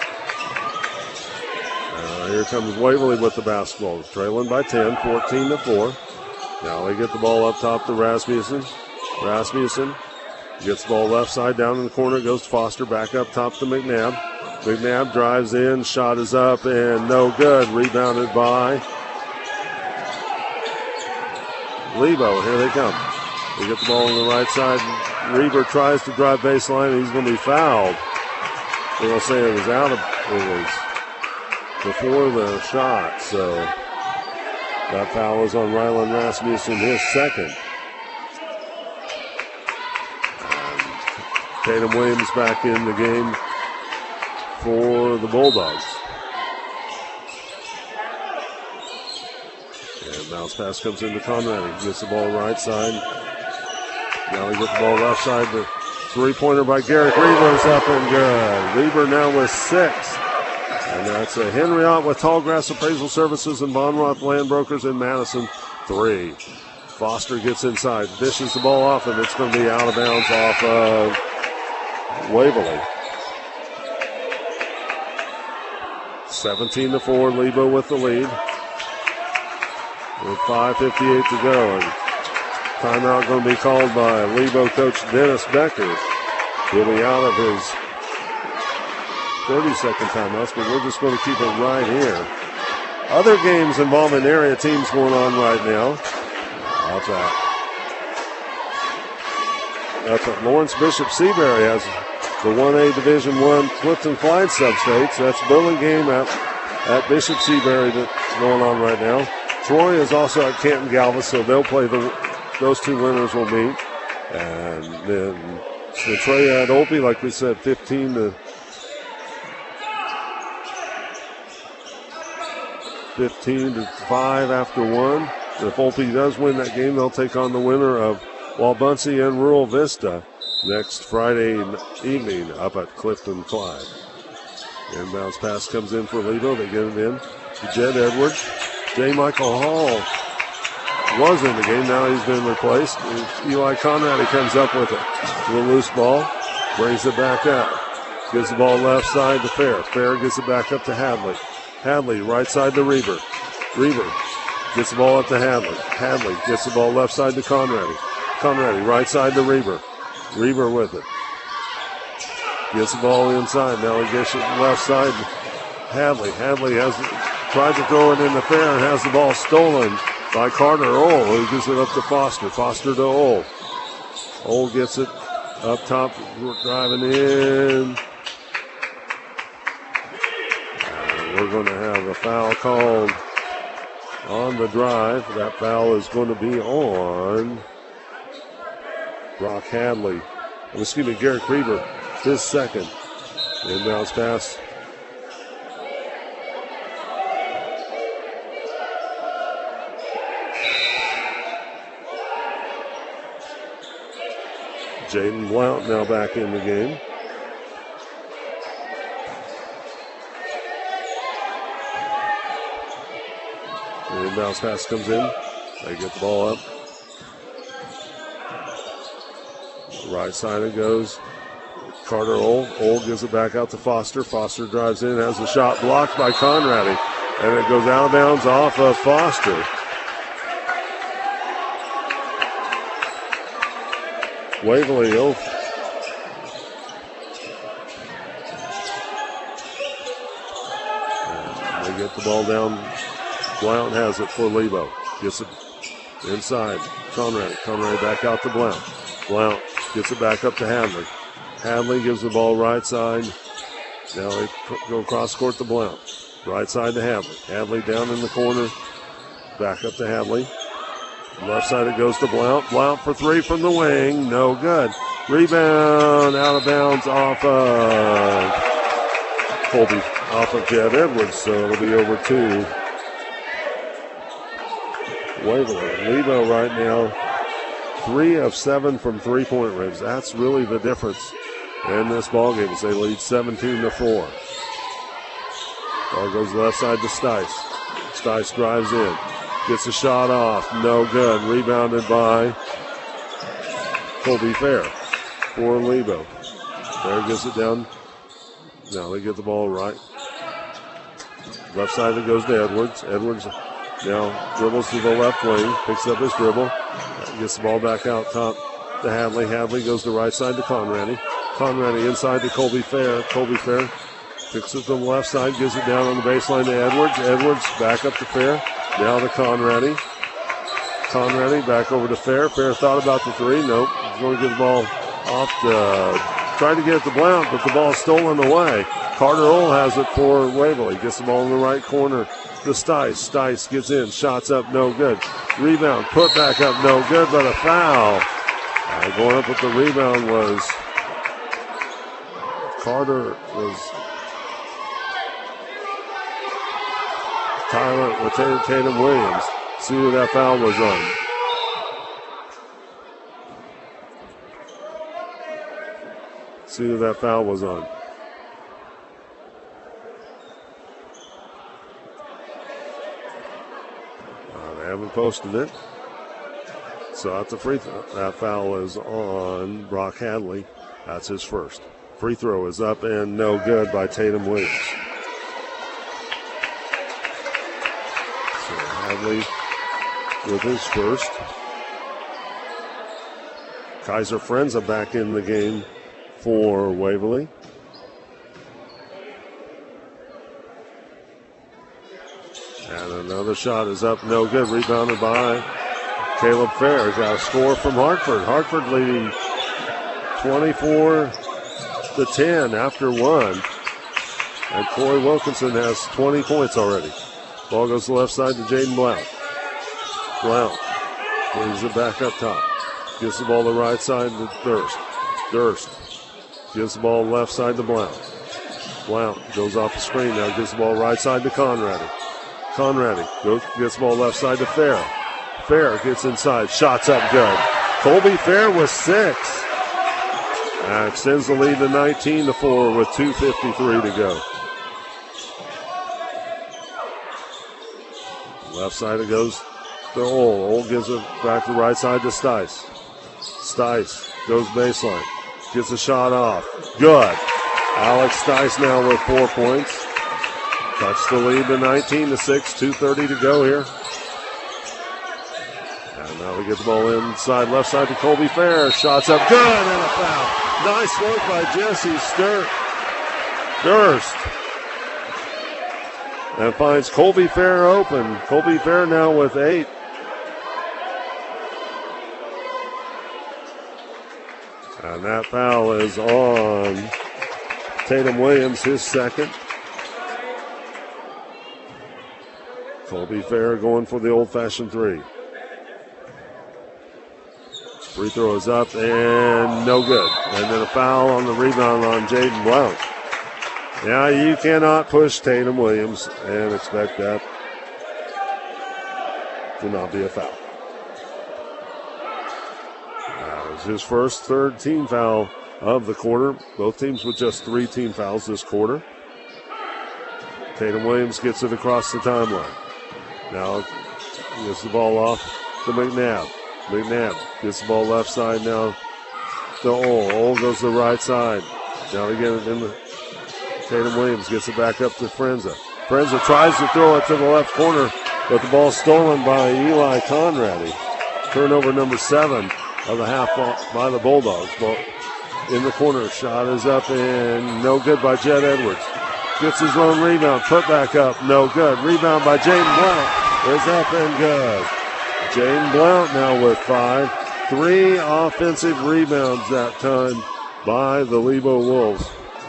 Here comes Waverly with the basketball. Trailing by ten, fourteen to four. Now they get the ball up top to Rasmussen. Rasmussen gets the ball left side down in the corner. Goes to Foster. Back up top to McNabb. McNabb drives in. Shot is up and no good. Rebounded by Lebo. Here they come. They get the ball on the right side. Reber tries to drive baseline. He's going to be fouled. They're going to say it was out of it was before the shot, so that foul is on Ryland Rasmussen, his second. And Tatum Williams back in the game for the Bulldogs. And bounce pass comes into Conrad. He gets the ball right side. Now he gets the ball left side. The three-pointer by Garrick Reber is up and good. Reber now with six. And that's a Henry Ott with Tallgrass Appraisal Services and Bonroth Land Brokers in Madison. Three. Foster gets inside, dishes the ball off, and it's going to be out of bounds off of Waverly. seventeen to four, Lebo with the lead. With five fifty-eight to go. And timeout going to be called by Lebo coach Dennis Becker. He'll be out of his thirty-second timeouts, but we're just going to keep it right here. Other games involving area teams going on right now. That's that. That's what Lawrence Bishop Seabury has the one A Division One Clifton Clyde substates. That's Burlingame at, at Bishop Seabury that's going on right now. Troy is also at Canton Galvez, so they'll play the, those two winners will meet. And then the Trey at Opie, like we said, fifteen to fifteen to five after one. If Opie does win that game, they'll take on the winner of Walbunsey and Rural Vista next Friday evening up at Clifton Clyde. Inbounds pass comes in for Lebo. They get it in to Jed Edwards. J. Michael Hall was in the game. Now he's been replaced. Eli Conrad, he comes up with it. With a loose ball. Brings it back up. Gives the ball left side to Fair. Fair gets it back up to Hadley. Hadley, right side to Reber. Reber gets the ball up to Hadley. Hadley gets the ball left side to Conrady. Conrady, right side to Reber. Reber with it. Gets the ball inside. Now he gets it left side. Hadley. Hadley has tried to throw it in the Fair and has the ball stolen by Carter Ohl, who gives it up to Foster. Foster to Ohl. Ohl gets it up top, driving in. And we're going to have a foul called on the drive. That foul is going to be on Brock Hadley. Excuse me, Garrett Reber, his second. Inbounds pass. Jaden Blount now back in the game. The inbounds pass comes in. They get the ball up. Right side it goes. Carter Ohl. Ohl gives it back out to Foster. Foster drives in, has the shot blocked by Conrady. And it goes out of bounds off of Foster. Waverly, oh. They get the ball down. Blount has it for Lebo. Gets it inside. Conrad. Conrad back out to Blount. Blount gets it back up to Hadley. Hadley gives the ball right side. Now they go cross court to Blount. Right side to Hadley. Hadley down in the corner. Back up to Hadley. Left side it goes to Blount. Blount for three from the wing. No good. Rebound out of bounds off of Colby, off of Jed Edwards. So it'll be over two. Waverly. Lebo right now, three of seven from three-point range. That's really the difference in this ballgame as they lead seventeen to four. Ball goes left side to Stice. Stice drives in. Gets a shot off. No good. Rebounded by Colby Fair for Lebo. Fair gets it down. Now they get the ball right. Left side it goes to Edwards. Edwards now dribbles to the left wing. Picks up his dribble. Gets the ball back out top to Hadley. Hadley goes to right side to Conrady. Conrady inside to Colby Fair. Colby Fair picks it to the left side. Gives it down on the baseline to Edwards. Edwards back up to Fair. Now to Conrady. Conrady back over to Fair. Fair thought about the three. Nope. He's going to get the ball off the... Tried to get it to Blount, but the ball's stolen away. Carter Ohl has it for Waverly. Gets the ball in the right corner to Stice. Stice gets in. Shots up. No good. Rebound. Put back up. No good, but a foul. Uh, going up with the rebound was... Carter was... Tyler with Tatum Williams. See who that foul was on. See who that foul was on. Uh, they haven't posted it. So at the free throw, that foul is on Brock Hadley. That's his first. Free throw is up and no good by Tatum Williams. Hadley with his first. Kaiser Frenza back in the game for Waverly. And another shot is up, no good. Rebounded by Caleb Fair. Got a score from Hartford. Hartford leading twenty-four to ten after one. And Corey Wilkinson has twenty points already. Ball goes to the left side to Jaden Blount. Blount brings it back up top. Gives the ball to the right side to Durst. Durst gives the ball left side to Blount. Blount goes off the screen now. Gives the ball right side to Conrady. Conrady goes, gets the ball left side to Fair. Fair gets inside. Shots up good. Colby Fair with six. Uh, extends the lead to nineteen to four with two fifty-three to go. Left side it goes to Ole. Ole gives it back to right side to Stice. Stice goes baseline. Gets a shot off. Good. Alex Stice now with four points. Cuts the lead to nineteen to six. two thirty to go here. And now we get the ball inside left side to Colby Fair. Shots up good and a foul. Nice work by Jesse Stur- Durst. And finds Colby Fair open. Colby Fair now with eight. And that foul is on Tatum Williams, his second. Colby Fair going for the old-fashioned three. Free throw is up and no good. And then a foul on the rebound on Jaden Blount. Now you cannot push Tatum Williams and expect that to not be a foul. That was his first third team foul of the quarter. Both teams with just three team fouls this quarter. Tatum Williams gets it across the timeline. Now gets the ball off to McNabb. McNabb gets the ball left side now to Ole. Ole goes to the right side. Now again in the Tatum Williams gets it back up to Frenza. Frenza tries to throw it to the left corner, but the ball stolen by Eli Conrady. Turnover number seven of the half by the Bulldogs. Ball in the corner. Shot is up and no good by Jed Edwards. Gets his own rebound. Put back up. No good. Rebound by Jaden Blount. Is up and good. Jaden Blount now with five. Three offensive rebounds that time by the Lebo Wolves.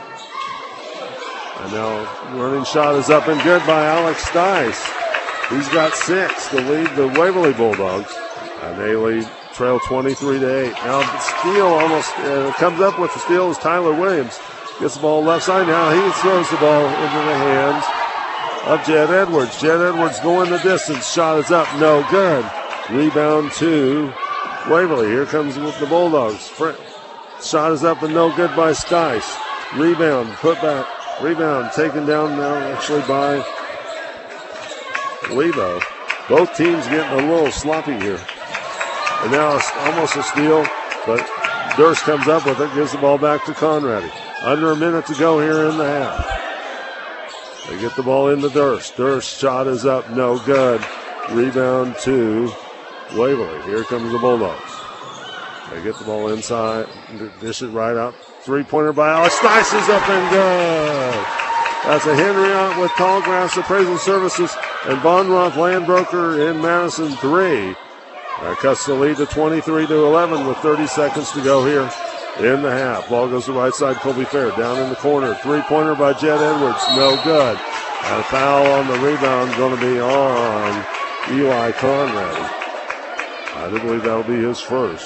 And now running shot is up and good by Alex Stice. He's got six to lead the Waverly Bulldogs. And they lead, trail twenty-three to eight. Now the steal almost uh, comes up with the steal is Tyler Williams. Gets the ball left side now. He throws the ball into the hands of Jed Edwards. Jed Edwards going the distance. Shot is up. No good. Rebound to Waverly. Here comes with the Bulldogs. Shot is up and no good by Stice. Rebound. Put back. Rebound taken down now actually by Lebo. Both teams getting a little sloppy here. And now it's almost a steal, but Durst comes up with it. Gives the ball back to Conrady. Under a minute to go here in the half. They get the ball into Durst. Durst shot is up, no good. Rebound to Waverly. Here comes the Bulldogs. They get the ball inside, dish it right out. Three-pointer by Alex Stice is up and good. That's a Henriette with Tallgrass Appraisal Services and Von Roth Landbroker in Madison three. That cuts the lead to twenty-three to eleven with thirty seconds to go here in the half. Ball goes to the right side. Colby Fair down in the corner. Three-pointer by Jed Edwards. No good. And a foul on the rebound going to be on Eli Conrady. I do believe that'll be his first.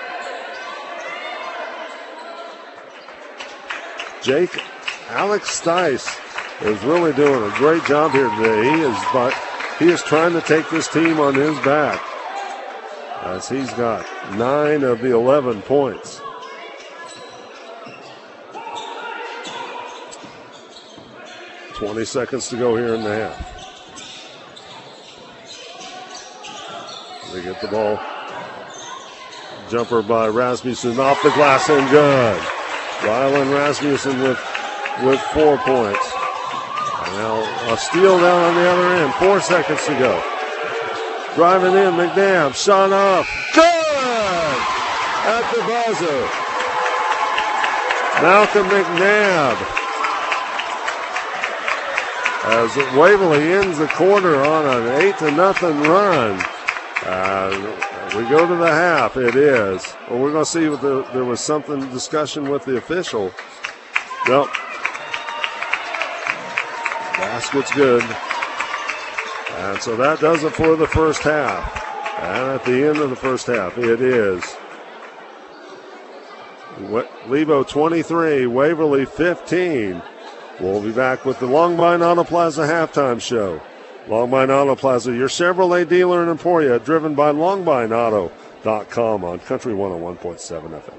Jake, Alex Stice is really doing a great job here today. He is, but he is trying to take this team on his back as he's got nine of the eleven points. twenty seconds to go here in the half. They get the ball. Jumper by Rasmussen off the glass and good. Rylan Rasmussen with, with four points. And now a steal down on the other end. Four seconds to go. Driving in, McNabb. Shot off. Good! At the buzzer. Malcolm McNabb. As Waverly ends the quarter on an eight to nothing run. Uh, we go to the half. It is. Well, we're going to see if the, there was something discussion with the official Nope. Basket's good. And so that does it for the first half. And at the end of the first half, it is Lebo twenty-three, Waverly fifteen. We'll be back with the Longmine Auto Plaza halftime show. Longmine Auto Plaza, your Chevrolet dealer in Emporia, driven by Longmine Auto dot com on Country one oh one point seven F M.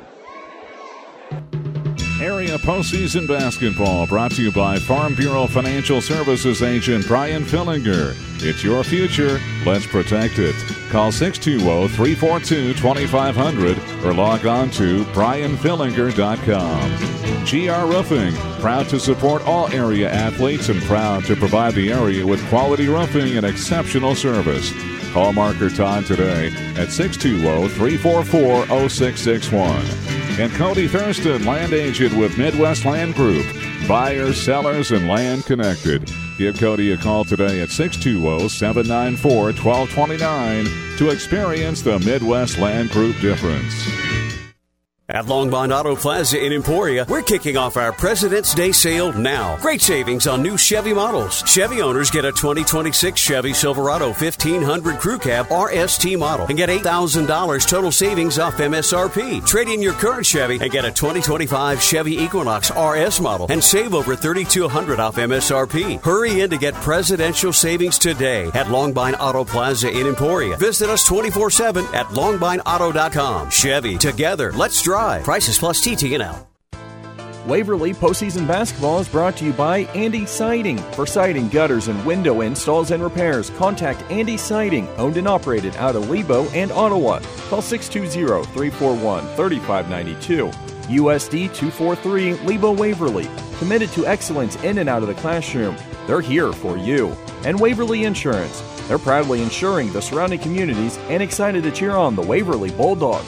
Area postseason basketball brought to you by Farm Bureau Financial Services agent Brian Fillinger. It's your future. Let's protect it. Call six two zero, three four two, two five zero zero or log on to brian fillinger dot com. G R Roofing, proud to support all area athletes and proud to provide the area with quality roofing and exceptional service. Call Marker Todd today at six two zero, three four four, zero six six one. And Cody Thurston, land agent with Midwest Land Group. Buyers, sellers, and land connected. Give Cody a call today at six two zero, seven nine four, one two two nine to experience the Midwest Land Group difference. At Longmine Auto Plaza in Emporia, we're kicking off our President's Day sale now. Great savings on new Chevy models. Chevy owners get a twenty twenty-six Chevy Silverado fifteen hundred Crew Cab R S T model and get eight thousand dollars total savings off M S R P. Trade in your current Chevy and get a twenty twenty-five Chevy Equinox R S model and save over thirty-two hundred dollars off M S R P. Hurry in to get presidential savings today at Longmine Auto Plaza in Emporia. Visit us twenty-four seven at longmine auto dot com. Chevy, together, let's drive. Prices plus T T and L. Waverly postseason basketball is brought to you by Andy Siding. For siding, gutters, and window installs and repairs, contact Andy Siding, owned and operated out of Lebo and Ottawa. Call six two zero, three four one, three five nine two. U S D two four three, Lebo Waverly. Committed to excellence in and out of the classroom. They're here for you. And Waverly Insurance. They're proudly insuring the surrounding communities and excited to cheer on the Waverly Bulldogs.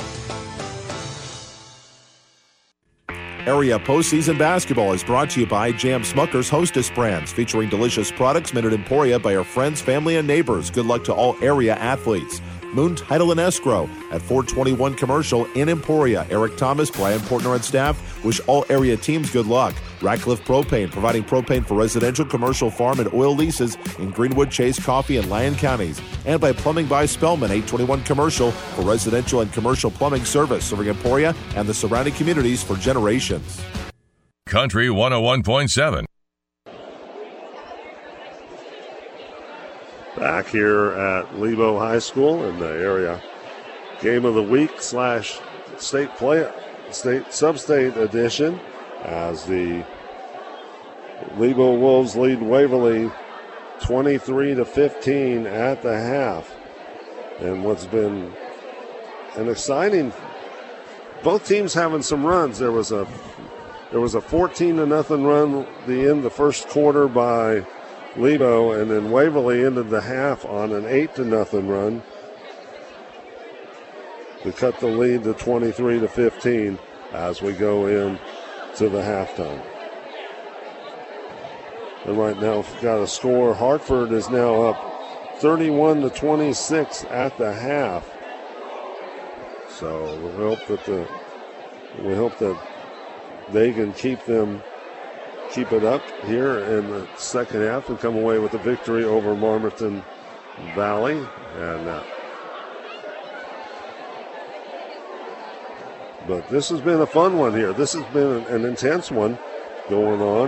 Area postseason basketball is brought to you by Jam Smucker's Hostess brands, featuring delicious products made at Emporia by our friends, family, and neighbors. Good luck to all area athletes. Moon Title and Escrow at four twenty-one Commercial in Emporia. Eric Thomas, Brian Portner, and staff wish all area teams good luck. Ratcliffe Propane, providing propane for residential, commercial, farm, and oil leases in Greenwood, Chase, Coffee, and Lyon counties. And by Plumbing by Spellman, eight twenty-one Commercial, for residential and commercial plumbing service, serving Emporia and the surrounding communities for generations. Country one oh one point seven. Back here at Lebo High School in the area game of the week slash state play state sub-state edition, as the Lebo Wolves lead Waverly twenty-three to fifteen at the half. And what's been an exciting, both teams having some runs. There was a there was a fourteen to nothing run the end the first quarter by Lebo, and then Waverly ended the half on an eight to nothing run to cut the lead to twenty-three to fifteen as we go in to the halftime. And right now we've got a score. Hartford is now up thirty-one to twenty-six at the half. So we hope that the we hope that they can keep them keep it up here in the second half and come away with a victory over Marmarton Valley. And uh, but this has been a fun one here. This has been an, an intense one going on.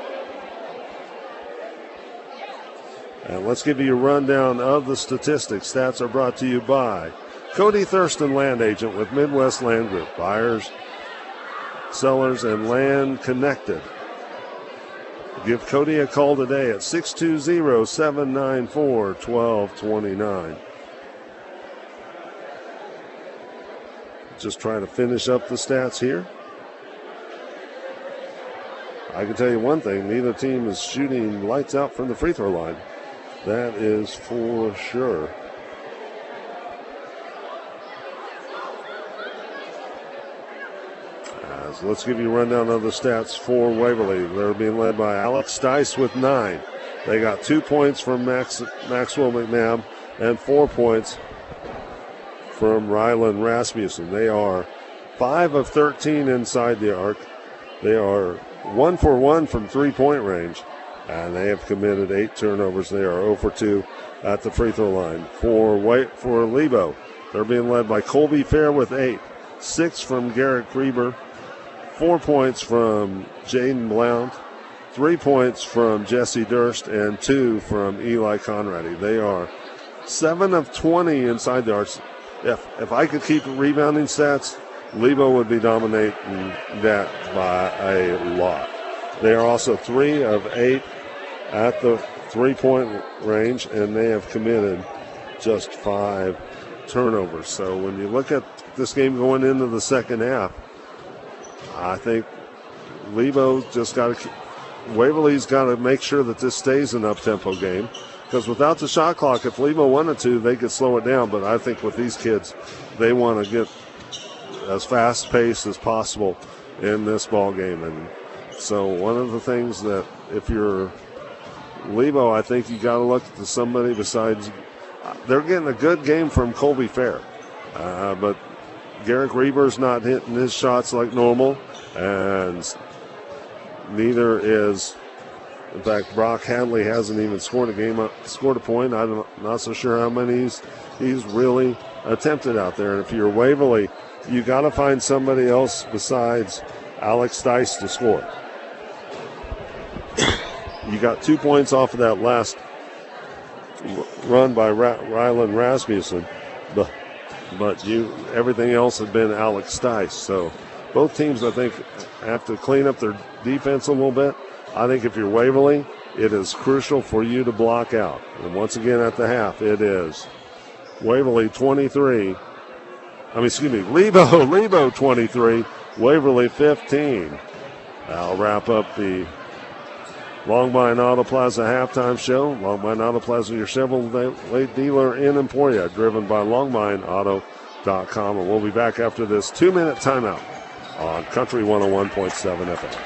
And let's give you a rundown of the statistics. Stats are brought to you by Cody Thurston, land agent with Midwest Land Group. Buyers, sellers, and land connected. Give Cody a call today at six two zero, seven nine four, one two two nine. Just trying to finish up the stats here. I can tell you one thing, neither team is shooting lights out from the free throw line. That is for sure. So let's give you a rundown of the stats for Waverly. They're being led by Alex Stice with nine. They got two points from Max, Maxwell McNabb and four points from Rylan Rasmussen. They are five of thirteen inside the arc. They are one for one from three-point range, and they have committed eight turnovers. They are zero for two at the free throw line. For White, for Lebo, they're being led by Colby Fair with eight, six from Garrett Grieber, four points from Jaden Blount, three points from Jesse Durst, and two from Eli Conradi. They are seven of twenty inside the arcs. If, if I could keep rebounding stats, Lebo would be dominating that by a lot. They are also three of eight at the three-point range, and they have committed just five turnovers. So when you look at this game going into the second half, I think Lebo just got to, Waverly's got to make sure that this stays an up-tempo game, because without the shot clock, if Lebo wanted to, they could slow it down. But I think with these kids, they want to get as fast-paced as possible in this ball game. And so one of the things that if you're Lebo, I think you got to look to somebody besides. They're getting a good game from Colby Fair, uh, but Garrett Grieber's not hitting his shots like normal, and neither is, in fact, Brock Hadley hasn't even scored a game, scored a point. I'm not so sure how many he's, he's really attempted out there. And if you're Waverly, you got to find somebody else besides Alex Dice to score. You got two points off of that last run by Ra- Rylan Rasmussen, but but you everything else has been Alex Dice. So both teams, I think, have to clean up their defense a little bit. I think if you're Waverly, it is crucial for you to block out. And once again at the half, it is Waverly twenty-three. I mean, excuse me, Lebo, Lebo twenty-three, Waverly fifteen. I'll wrap up the Longmine Auto Plaza halftime show. Longmine Auto Plaza, your Chevrolet dealer in Emporia, driven by longmine auto dot com. And we'll be back after this two-minute timeout on Country one oh one point seven F M.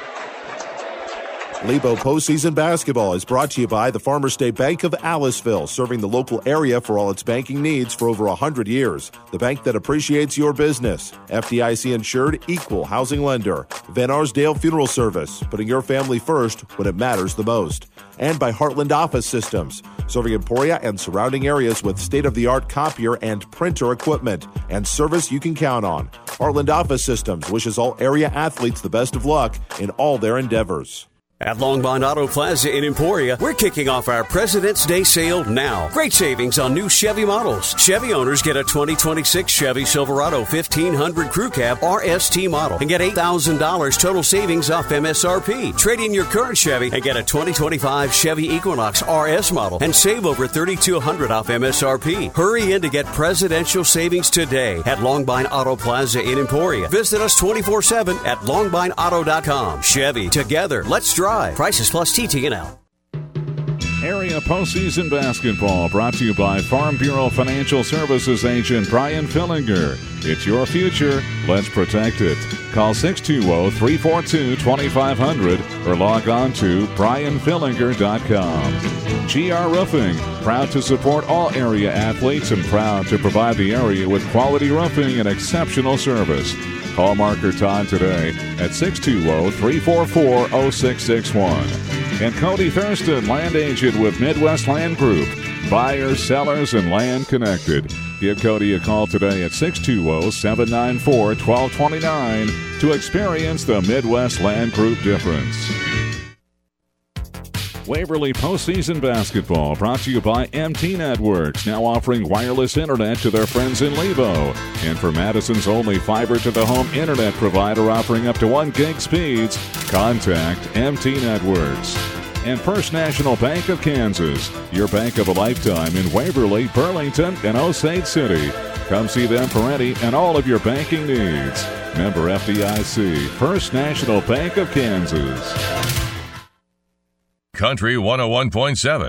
Lebo postseason basketball is brought to you by the Farmers State Bank of Aliceville, serving the local area for all its banking needs for over one hundred years. The bank that appreciates your business. F D I C insured, equal housing lender. Van Arsdale Funeral Service, putting your family first when it matters the most. And by Heartland Office Systems, serving Emporia and surrounding areas with state-of-the-art copier and printer equipment and service you can count on. Heartland Office Systems wishes all area athletes the best of luck in all their endeavors. At Longmont Auto Plaza in Emporia, we're kicking off our President's Day sale now. Great savings on new Chevy models. Chevy owners get a twenty twenty-six Chevy Silverado fifteen hundred Crew Cab R S T model and get eight thousand dollars total savings off M S R P. Trade in your current Chevy and get a twenty twenty-five Chevy Equinox R S model and save over thirty-two hundred dollars off M S R P. Hurry in to get presidential savings today at Longmont Auto Plaza in Emporia. Visit us twenty-four seven at longmine auto dot com. Chevy, together, let's drive. Prices plus T T and L. Area postseason basketball brought to you by Farm Bureau Financial Services agent Brian Fillinger. It's your future. Let's protect it. Call six two zero, three four two, two five zero zero or log on to brian fillinger dot com. G R Roofing, proud to support all area athletes and proud to provide the area with quality roofing and exceptional service. Call Marker Todd today at six two zero, three four four, zero six six one. And Cody Thurston, land agent with Midwest Land Group. Buyers, sellers, and land connected. Give Cody a call today at six two zero, seven nine four, one two two nine to experience the Midwest Land Group difference. Waverly postseason basketball brought to you by M T Networks, now offering wireless internet to their friends in Lebo. And for Madison's only fiber-to-the-home internet provider offering up to one gig speeds, contact M T Networks. And First National Bank of Kansas, your bank of a lifetime in Waverly, Burlington, and Osage City. Come see them for any and all of your banking needs. Member F D I C, First National Bank of Kansas. Country one oh one point seven.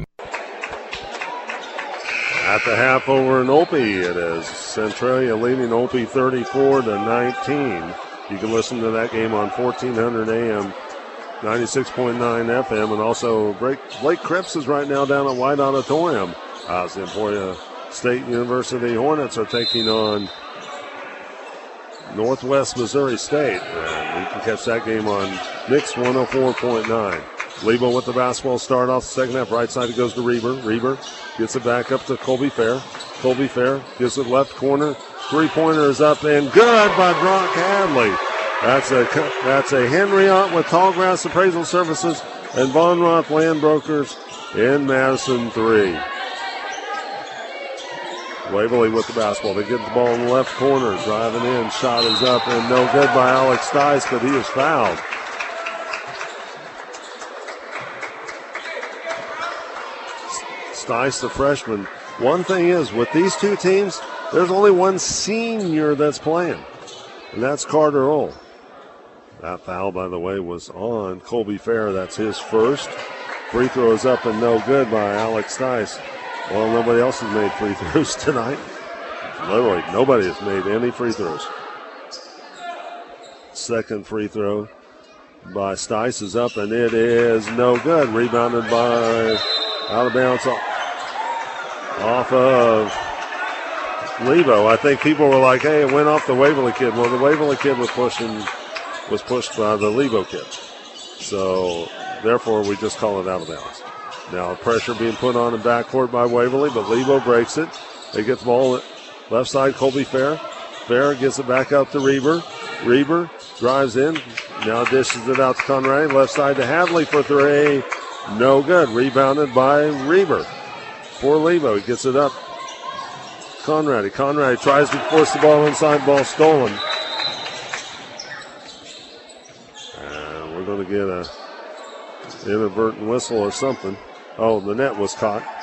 At the half over in Opie, it is Centralia leading Opie thirty-four to nineteen. You can listen to that game on fourteen hundred A M, ninety-six point nine F M, and also Blake, Blake Cripps is right now down at White Auditorium as the Emporia State University Hornets are taking on Northwest Missouri State. And you can catch that game on Mix one oh four point nine. Lebo with the basketball start off the second half. Right side it goes to Reber. Reber gets it back up to Colby Fair. Colby Fair gives it left corner. Three-pointer is up and good by Brock Hadley. That's a that's a Henry Ott with Tallgrass Appraisal Services and Von Roth Land Brokers in Madison three. Waverly with the basketball. They get the ball in the left corner. Driving in. Shot is up and no good by Alex Stice, but he is fouled. Stice, the freshman. One thing is, with these two teams, there's only one senior that's playing, and that's Carter Ohl. That foul, by the way, was on Colby Fair. That's his first. Free throw is up and no good by Alex Stice. Well, nobody else has made free throws tonight. Literally, nobody has made any free throws. Second free throw by Stice is up, and it is no good. Rebounded by, out of bounds off, off of Lebo. I think people were like, hey, it went off the Waverly kid. Well, the Waverly kid was pushing, was pushed by the Lebo kid. So, therefore, we just call it out of bounds. Now, pressure being put on in backcourt by Waverly, but Lebo breaks it. They get the ball left side, Colby Fair. Fair gets it back out to Reber. Reber drives in. Now dishes it out to Conrad. Left side to Hadley for three. No good. Rebounded by Reber. For Lebo, he gets it up. Conrad. Conrad tries to force the ball inside, ball stolen. And we're going to get a inadvertent whistle or something. Oh, the net was caught.